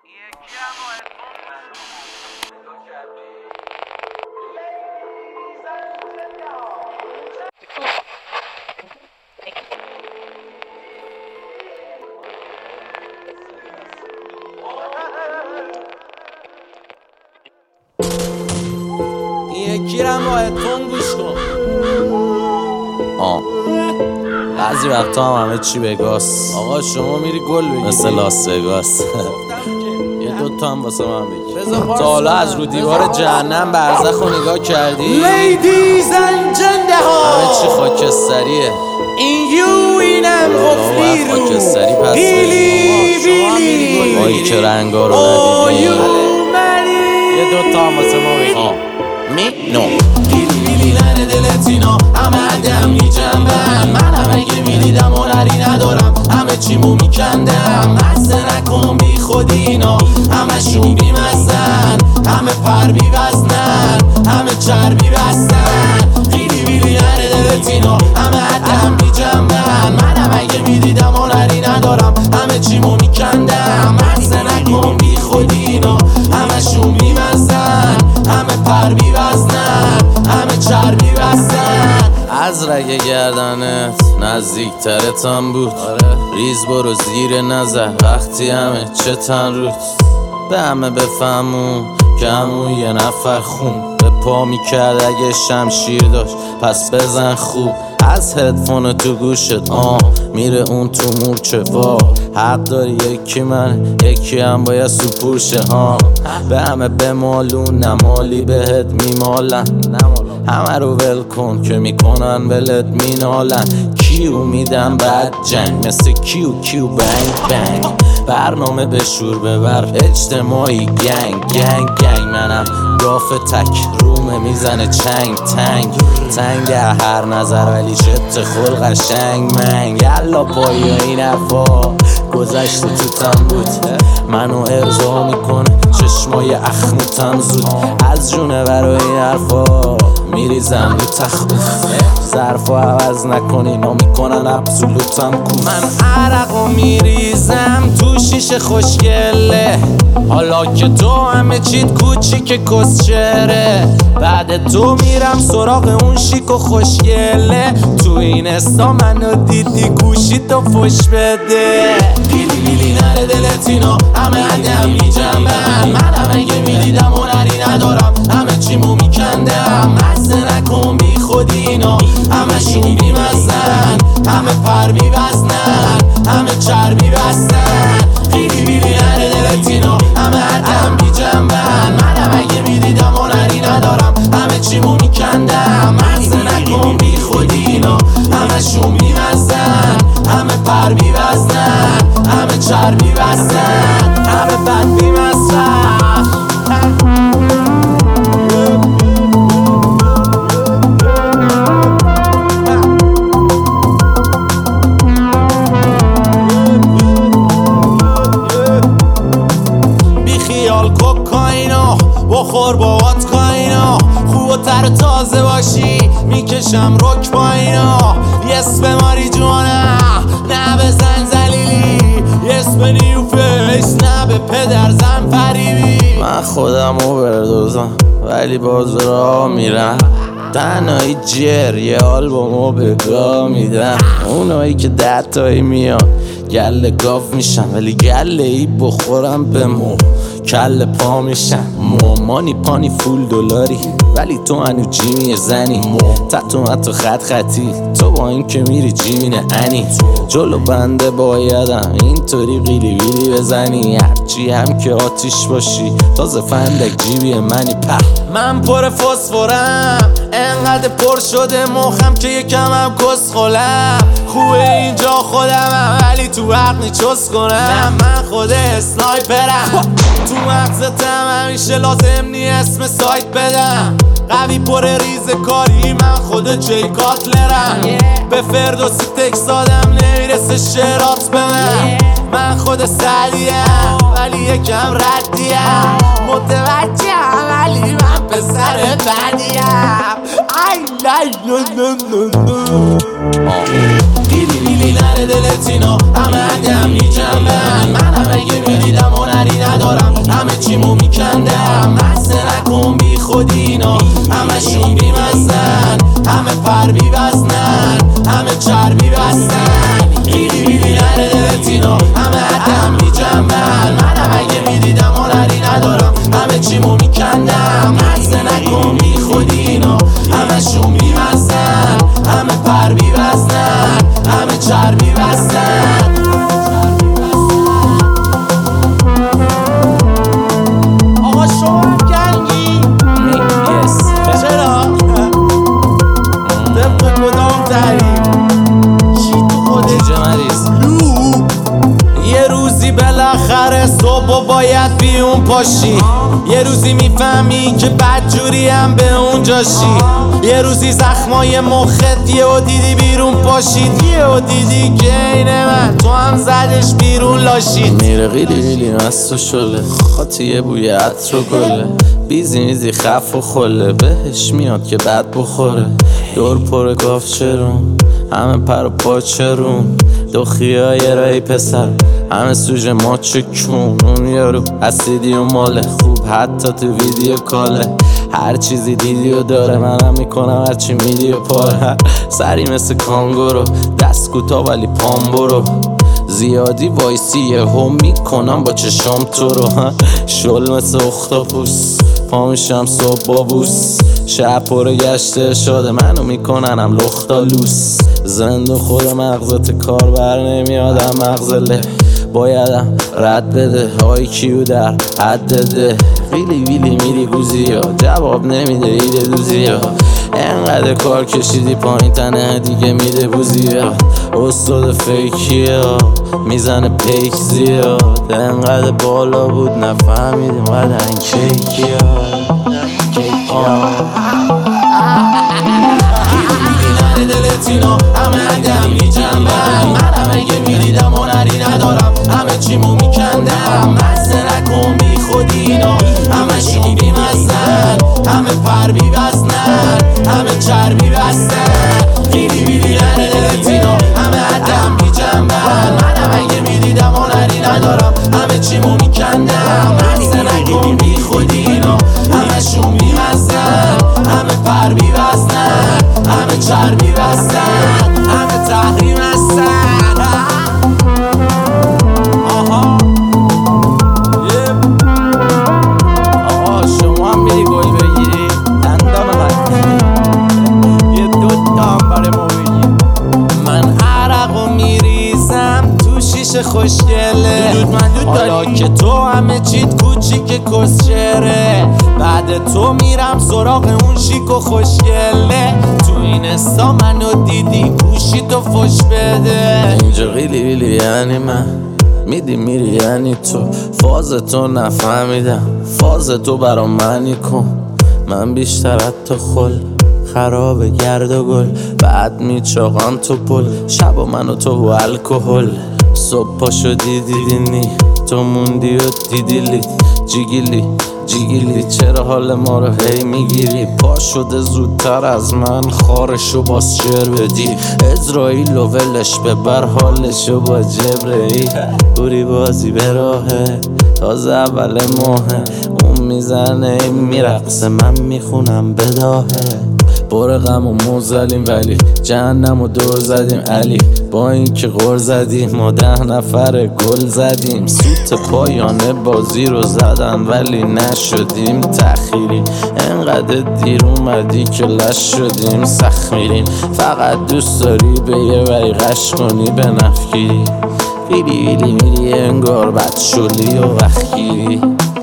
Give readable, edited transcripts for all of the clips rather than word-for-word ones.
یکیرم با هدفون گوش کن. بعضی وقتا هم همه چی بگاست. آقا شما میری گل بگیری مثل لاس وگاس. یه دوتا هم واسه من بگیر. تا حالا از رو دیوار جهنم برزخ رو نگاه کردی؟ Ladies and gentlemen همه چی خاکستریه. این یو اینم غفلی رو خاکستری پس بیلی آیی که رنگا رو ندیدی. یه دوتا هم واسه ما بگیر. بیلی نره دلت اینا همه عدم میجنبن منم اگه میدیدم هنری ندارم همه چیمو میکندم مزه نکن بی خودی اینا همه شون بی مزن همه پر بی وزنن همه چربی بستن بیلی نره دلت اینا همه عدم میجنبن منم اگه میدیدم هنری ندارم همه چیمو میکندم مزه نکن بی خودی اینا همه شون بی مزن همه پر بی وزنن همه چربی بستن. از رگ گردنت نزدیک ترتم بود. ریز برو زیر نظر وقتی همه چه تن روت به همه بفهمون که همون یه نفر خون به پا میکرد اگه شمشیر داشت پس بزن خوب از هدفون تو گوشت میره اون تو مورچه حق داری یکی من یکی هم باید سپوشه به همه بمالون نمالی بهت میمالن همه رو ول کن که میکنن ولت مینالن کیو میدم بعد جنگ مثل کیو بنگ بنگ برنامه به شور ببر اجتماعی گنگ منم گاف تک رومه میزنه چنگ تنگ هر نظر ولی شت خل قشنگ منگ یلا پایی این حرفا گذشت تو تم بود منو ارضا میکنه چشمای اخموتم زود از جونه برای این حرفا میریزم رو تخوف ظرفو عوض نکنی نا میکنن ابسولوتم کوف من عرقو میریزم تو شیشه خوشگله حالا که تو همه چیت کوچیک کسچره بعد تو میرم سراغ اون شیک و خوشگله تو این استا منو دیدی گوشی تو فش بده بیلی نره دلت اینا همه عدم میجنبن منم اگه میدیدم هنری ندارم همه چیمو میکندم مزه نکن بی خودی اینا همه شون بی مزن همه پر بی وزنن همه چربی بستن بیلی نره دلت اینا همه عدم میجنبن منم اگه میدیدم هنری ندارم همه چیمو میکندم مزه نکن بی خودی اینا همه شون بی مزن همه پر بی وزنن همه چربی بستن همه بد بی مزن کوکائینا بخور باهات کائینا خوب و تر تازه باشی میکشم رک با اینا یس به ماری جوانا نه بزن زلیلی یس به نیو فیس نه به پدر زن فریبی من خودم رو بردازم ولی باز راه میرم تنهایی جر یه آلبومو به گاه میدم اونایی که 10 تایی میان گله گاف میشم ولی گله ای بخورم به مو کل پا میشم مانی پانی فول دلاری ولی تو هنو جیمی زنی تتو حتی خطی تو با این که میری جیمینه انی جلو بنده بایدم اینطوری قیلی ویلی بزنی هرچی هم که آتیش باشی تازه فندک جیبی منی من پر فسفورم انقدر پر شده مخم که یکم هم کس خولم خوبه اینجا خودمم ولی تو حق چس کنم من خود اسنایپرم تو مغزتم همیشه لازم نی اسم سایت بدم قوی پر ریز کاری من خود جی کاتلرم به فردوسی تکس دادم نمیرسه شرات به من خود سلیم ولی یکم ردیم متوجهم ولی من پسر بدیم بیلی نره دلت اینا همه عدم میجنبن منم اگه میدیدم هنری ندارم صبح و باید بیون پاشی. یه روزی میفهمی که بدجوری هم به اونجاشی. یه روزی زخمای مخت یهو دیدی بیرون پاشید. یهو دیدی که اینه من تو هم زدش بیرون لاشید. میره قیلی قیلی مست و شله، خاطی یه بوی عطر و گله، بیزی میزی خف و خله، بهش میاد که بد بخوره. دور پر گافچرون، همه پر و پاچرون، دوخیای رای پسر همه سوژه ماچه کون. اون یارو اسیدی و ماله خوب حتی تو ویدیو کاله. هر چیزی دیدی و داره، منم میکنم هرچی میدی و پاره. سری مثل کانگورو، دست کوتا ولی پام برو. زیادی وایسی یهو میکنم با چشام تو رو. شل مثل اختاپوس، پا میشم صبح با بوس. شب پر گشته شده منو میکننم لختالوس. زنده خود مغزت کار بر نمیادم مغزله. بایدم رد بده های کیو در حد ده. ویلی ویلی میری گوزی ها، جواب نمیده ایده دوزی ها. انقدر کار کشیدی پایین تنه دیگه میده بوزی ها. استاد فیکی ها میزنه پیک زیاد. انقدر بالا بود نفهمیدیم قدر این کیکی ها. دلتینا همه عدم میجنبم. منم اگه میدیدم هنری ندارم، همه چیمو میکندم. مزه نکن بی خودی اینا، همه شون بی مزن، همه پر بی وزنن، همه چربی بستن. بیلی بیلی نره دلتینا همه عدم میجنبم. منم اگه میدیدم هنری ندارم، همه چیمو میکندم. مزه نکن بی خودی اینا، همه شون بی مزن، همه پر بی وزنن، همه چربی بستن، همه تحریم هستن. آها آقا شما هم میری گل بگیری دندان یه دوتا هم برای ما بگیر. من عرقو میریزم تو شیشه خوشگله. حالا که تو همه چیت کوچیک کسچره. بعد تو میرم سراغ اون شیک و خوشگله. تو این استا منو دیدی گوشی تو فش بده. اینجا قیلی ویلی یعنی من، میدی میری یعنی تو. فاز تو نفهمیدم، فاز تو برا منی کن. من بیشتر از تو خل خراب گرد و گل. بعد میچاقم تو پل، شب و من و تو و الکل. صبح پا شدی دیدینی، تو موندی و دیدیلی. جیگیلی جیگیلی چرا حال ما رو هی میگیری؟ پا شده زودتر از من خارشو باز شعر بدی. ازرائیل و ولش ببر حالشو با جبرئیل. بوری بازی به راهه تازه اول ماهه. اون میزنه میرقصه من میخونم بداهه. بار غم و موزلیم ولی جهنم و دور زدیم علی. با این که غر زدیم ما 10 نفر گل زدیم. سوت پایانه بازی رو زدن ولی نشدیم تأخیری. انقدر دیر اومدی که لش شدیم سخت میریم. فقط دوست داری به یه وری غش کنی به نفگیری. ویلی ویلی میری انگار بد شلی و وخگیری.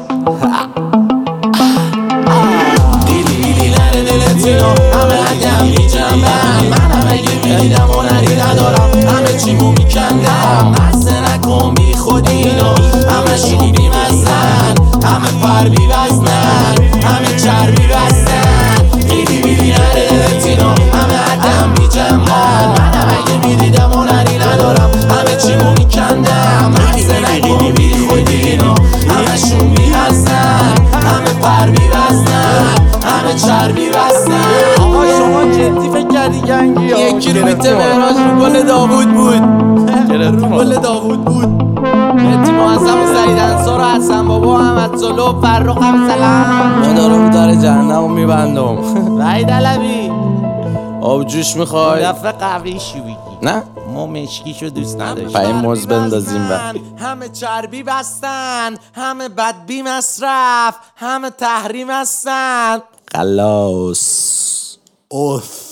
همه عدم میجنبم. منم اگه میدیدم هنری ندارم، همه چیمو میکندم. مزه نکن بی خودی اینا، همه شون بی مزن، همه پر بی وزنن، همه چربی بستن. بیلی بیلی نره دلتینا همه عدم میجنبم. منم اگه میدیدم هنری ندارم، همه چیمو میکندم. مزه نکن بی خودی اینا، همه شون بی مزن، همه پر بی وزنن، همه چربی بستن. آقا شما جدی فکر کردی گنگی ها؟ یکی رو بیته مهراج رو گل داوود بود. رو گل داوود بود. مهدی معظم و سعید انصار و حسن بابا و احمد صلح و فرخ هم سلام. خدا رو در جهنم رو میبندم. وحید علوی آب جوش میخوای؟ دفعه قوی شو بگی. نه ما مشکیشو دوست نداشتیم. پای موز بندازیم و همه چربی بستن، همه بدبی مصرف، همه تحریم هستن. خلاص. اوف